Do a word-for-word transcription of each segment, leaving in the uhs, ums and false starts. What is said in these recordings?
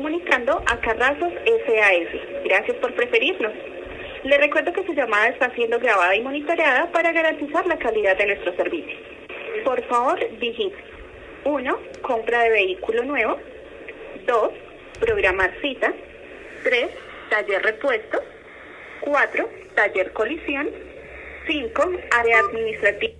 comunicando a Carrazos S A S. Gracias por preferirnos. Le recuerdo que su llamada está siendo grabada y monitoreada para garantizar la calidad de nuestro servicio. Por favor, digite uno. Compra de vehículo nuevo. dos. Programar cita. tres. Taller repuesto. cuatro. Taller colisión. cinco. Área administrativa.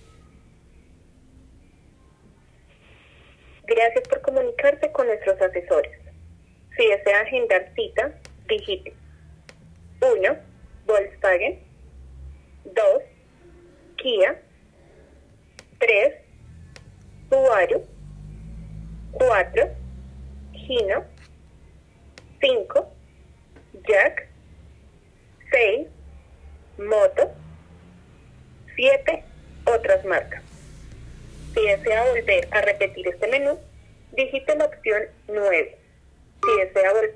Gracias por comunicarse con nuestros asesores. Si desea agendar cita, digite uno. Volkswagen. dos. Kia. tres. Subaru. cuatro. Hino. cinco. Jack. seis. Moto. siete. Otras marcas. Si desea volver a repetir este menú, digite la opción nueve. Si desea volver...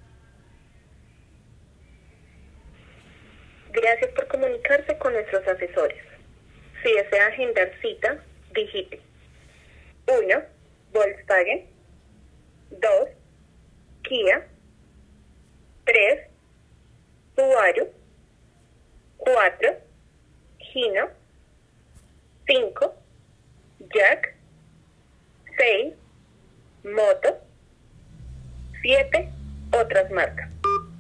Gracias por comunicarse con nuestros asesores. Si desea agendar cita, digite uno. Volkswagen. dos. Kia. tres. Subaru. cuatro. Hino. cinco. Jack. seis. Moto. siete. Otras marcas.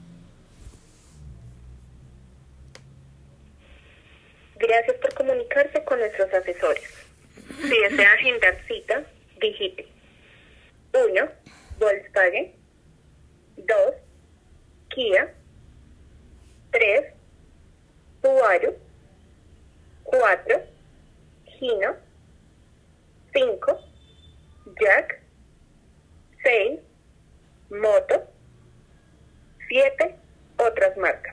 Gracias por comunicarse con nuestros asesores. Si desea agendar cita, digite uno. Volkswagen. dos. Kia. tres. Subaru. cuatro. Hino. cinco. Jack. seis. Moto. siete. Otras marcas.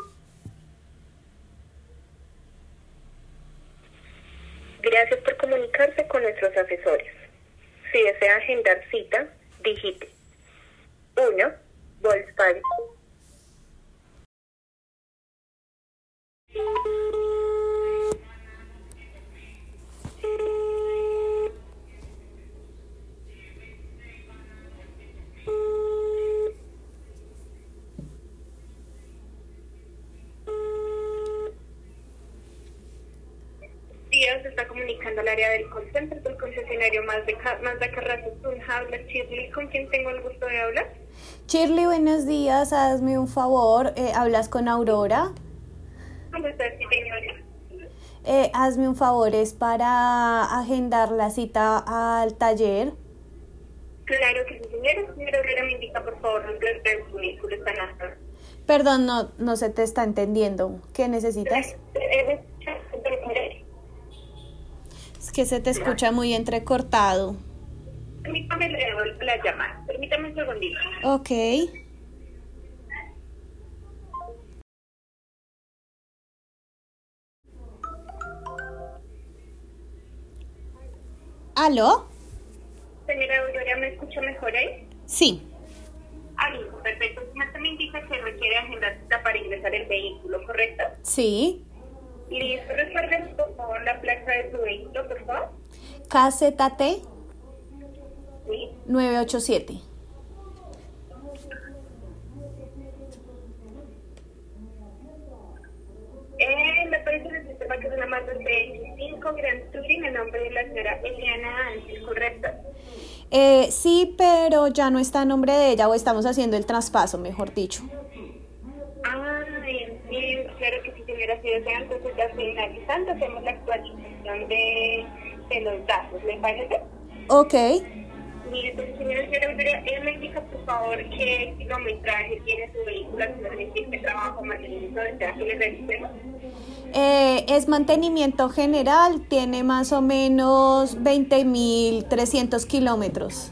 Gracias por comunicarse con nuestros asesores. Si desea agendar cita, digite uno. Volkswagen. Se está comunicando al área del call center del concesionario Mazda, Mazda Carrazos Tunja. Habla Shirley, ¿con quién tengo el gusto de hablar? Shirley, buenos días, hazme un favor, eh, hablas con Aurora. ¿Cómo estás, señora? Eh, hazme un favor, es para agendar la cita al taller. Claro que sí, señora. Señora Aurora, me indica, por favor, los de su vehículo están hasta. Perdón, no, no se te está entendiendo. ¿Qué necesitas? Es que se te escucha muy entrecortado. Permítame, le devuelvo la llamada. Permítame un segundito. Ok. ¿Aló? Señora Aurora, ¿me escucha mejor ahí? Sí. Ah, listo, perfecto. Usted me indica que requiere agendar cita para ingresar el vehículo, ¿correcto? Sí. Listo, recuerden por favor la placa de su vehículo, por favor. K Z T Sí. nueve ocho siete. Eh, me parece en el sistema que es una Mazda C X cinco Grand Touring en nombre de la señora Eliana Ángel, ¿correcto? Eh, sí, pero ya no está a nombre de ella, o estamos haciendo el traspaso, mejor dicho. Ah, bien, bien, claro que sí, señora, si desea, entonces ya finalizando, hacemos la actualización de, de los datos, ¿le parece? Ok. Mire, entonces, señora, señora Aurora, eh, me indica, por favor, qué kilometraje tiene su vehículo actualmente, qué trabajo, mantenimiento, desea que le revisemos. Eh, es mantenimiento general, tiene más o menos veinte mil trescientos kilómetros.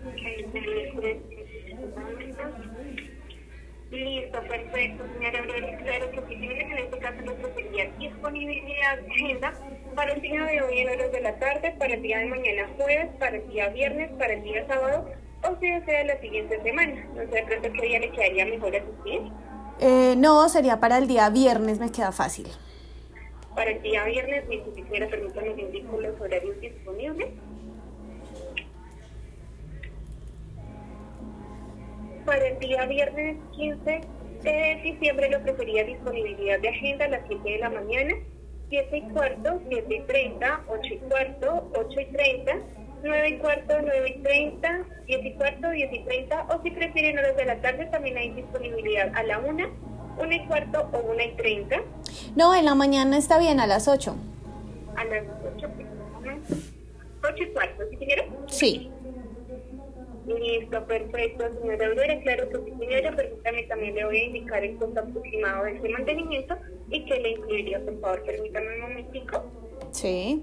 Listo, perfecto, señora Aurora. Claro que sí, señora, en este caso nosotros sería disponibilidad de agenda para el día de hoy en horas de la tarde, para el día de mañana jueves, para el día viernes, para el día sábado, o si desea la siguiente semana. No sé de pronto qué día le quedaría mejor asistir. Eh, no, sería para el día viernes, me queda fácil. Para el día viernes, ni siquiera permítanme que indico los horarios disponibles. para el día viernes quince de diciembre le ofrecería disponibilidad de agenda a las siete de la mañana, siete y cuarto, siete y treinta, ocho y cuarto, ocho y treinta, nueve y cuarto, nueve y treinta, diez y cuarto, diez y treinta, o si prefieren horas de la tarde también hay disponibilidad a la una, una y cuarto o una y treinta. No, en la mañana está bien, a las ocho. A las ocho, ocho y cuarto, ¿sí señora? Sí. Listo, perfecto, señora Aurora, claro que sí, señora, permítame, también le voy a indicar el costo aproximado de este mantenimiento y que le incluiría, por favor, permítame un momentico. Sí.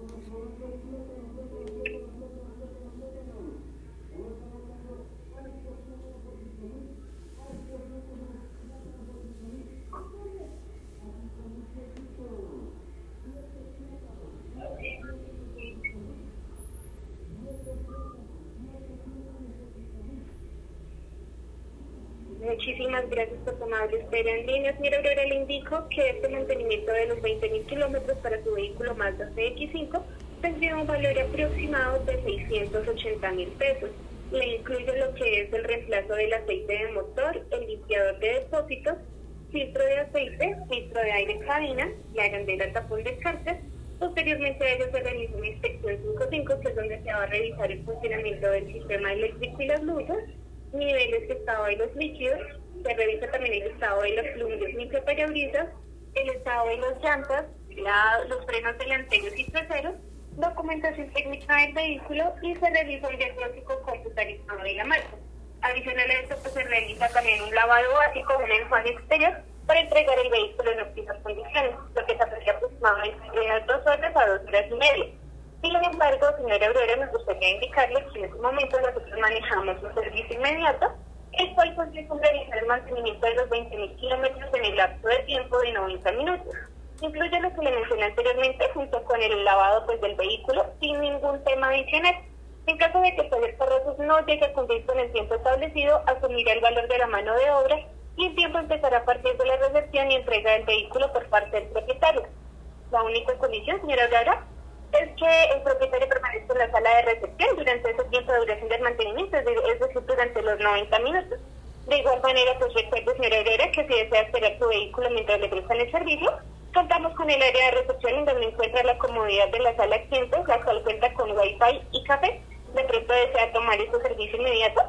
Muchísimas gracias por su amable espera en línea. Señora Aurora, le indico que este mantenimiento de los veinte mil kilómetros para su vehículo Mazda C X cinco tendría un valor aproximado de seiscientos ochenta mil pesos. Le incluye lo que es el reemplazo del aceite de motor, el limpiador de depósitos, filtro de aceite, filtro de aire cabina, la arandela tapón de cárter. Posteriormente a ello se realiza una inspección cinco cinco, que es donde se va a revisar el funcionamiento del sistema eléctrico y las luces, niveles de estado de los líquidos, se revisa también el estado de los plumos limpiaparabrisas, el estado de las llantas, la, los frenos delanteros y traseros, documentación técnica del vehículo y se realiza un diagnóstico computarizado de la marca. Adicional a esto, pues, se realiza también un lavado básico, un enjuague exterior para entregar el vehículo en óptimas condiciones, lo que se aprecia aproximadamente de dos horas a dos horas y media. Sin embargo, señora Aurora, me gustaría indicarle que en este momento nosotros manejamos un servicio inmediato, el cual consiste en realizar el mantenimiento de los veinte mil kilómetros en el lapso de tiempo de noventa minutos. Incluye lo que le mencioné anteriormente junto con el lavado, pues, del vehículo sin ningún tema adicional. En caso de que Taller Carrozas no llegue a cumplir con el tiempo establecido, asumirá el valor de la mano de obra y el tiempo empezará a partir de la recepción y entrega del vehículo por parte del propietario. La única condición, señora Aurora, es que el propietario permanezca en la sala de recepción durante ese tiempo de duración del mantenimiento, es decir, durante los noventa minutos. De igual manera, pues recuerde, señora Herrera, que si desea esperar su vehículo mientras le prestan el servicio, contamos con el área de recepción en donde encuentra la comodidad de la sala clientes, la cual cuenta con wifi y café. ¿De pronto desea tomar este servicio inmediato?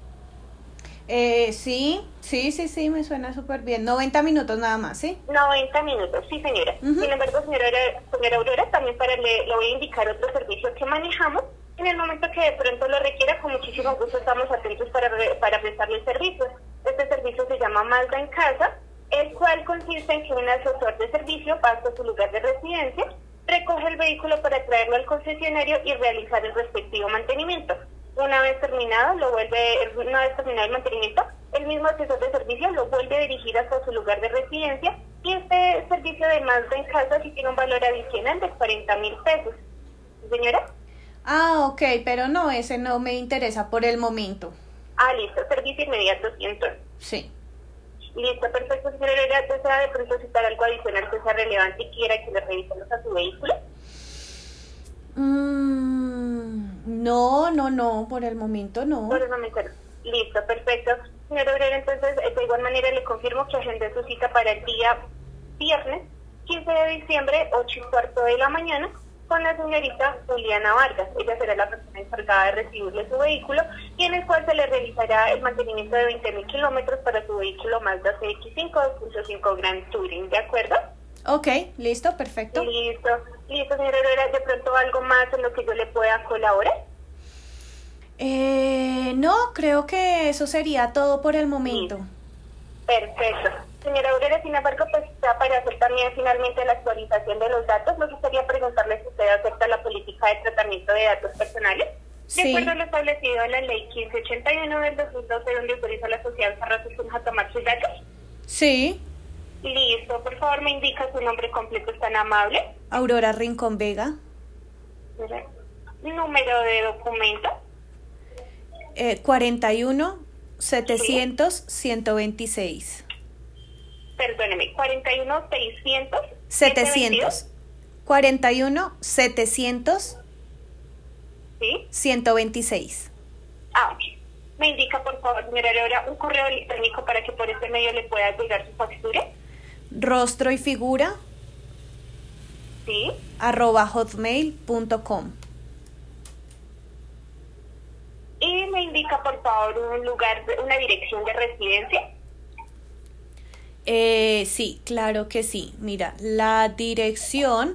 Eh, sí, sí, sí, sí, me suena súper bien. noventa minutos nada más, ¿sí? noventa minutos, sí, señora. Uh-huh. Sin embargo, señora, señora Aurora, también para le, le voy a indicar otro servicio que manejamos. En el momento que de pronto lo requiera, con muchísimo gusto estamos atentos para, para prestarle el servicio. Este servicio se llama Mazda en Casa, el cual consiste en que un asesor de servicio va hasta su lugar de residencia, recoge el vehículo para traerlo al concesionario y realizar el respectivo mantenimiento. Una vez terminado, lo vuelve, una vez terminado el mantenimiento, el mismo asesor de servicio lo vuelve a dirigir hasta su lugar de residencia y este servicio de Mazda en Casa sí tiene un valor adicional de cuarenta mil pesos. ¿Señora? Ah, ok, pero no, ese no me interesa por el momento. Ah, listo, servicio inmediato, ¿sí, entonces? Sí. Listo, perfecto, señora. ¿Desea de pronto citar algo adicional que sea relevante y quiera que le revisemos a su vehículo? Mm, no, no, no, por el momento no. Por el momento no. Listo, perfecto. Señora Obrera, entonces, de igual manera le confirmo que agendé su cita para el día viernes, quince de diciembre, ocho y cuarto de la mañana, con la señorita Juliana Vargas. Ella será la persona encargada de recibirle su vehículo y en el cual se le realizará el mantenimiento de veinte mil kilómetros para su vehículo Mazda C X cinco dos punto cinco Grand Touring, ¿de acuerdo? Ok, listo, perfecto. Listo, listo, señora Herrera, ¿de pronto algo más en lo que yo le pueda colaborar? Eh, no, creo que eso sería todo por el momento. Sí. Perfecto. Señora Aurora, sin embargo, pues ya para hacer también finalmente la actualización de los datos, me gustaría preguntarle si usted acepta la política de tratamiento de datos personales. Sí. De acuerdo a lo establecido en la ley quince ochenta y uno del dos mil doce, donde autoriza a la sociedad Carrozas a tomar sus datos. Sí. Listo, por favor me indica su nombre completo, es tan amable. Aurora Rincón Vega. Número de documento. Eh, cuarenta y uno, setecientos, ciento veintiséis. Perdóneme, cuarenta y uno, seiscientos. setecientos. cuarenta y uno, setecientos. ¿Sí? ciento veintiséis. Ah, ok. Me indica, por favor, señora Aurora, un correo electrónico para que por este medio le pueda llegar su factura. Rostro y figura. Sí. arroba hotmail punto com. Y me indica, por favor, un lugar, una dirección de residencia. Eh, sí, claro que sí. Mira, la dirección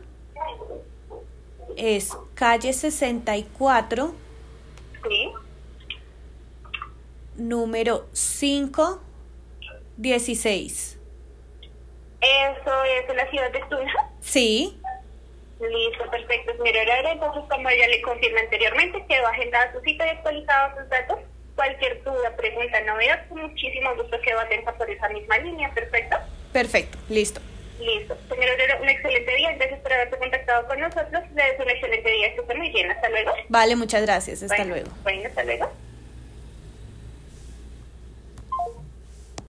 es calle sesenta y cuatro, Sí. número quinientos dieciséis. Eso es en la ciudad de Tunja. Sí, Listo, perfecto, señora Aurora. Entonces, como ya le confirmé anteriormente, quedó agendada su cita y actualizados sus datos. Cualquier duda, pregunta, novedad, con muchísimo gusto quedo atenta por esa misma línea. Perfecto. perfecto, listo. Listo. Señora Aurora, un excelente día. Gracias por haberse contactado con nosotros. Le deseo un excelente día. Que esté muy bien. Hasta luego. Vale, muchas gracias. Hasta Bueno, luego. Bueno, hasta luego.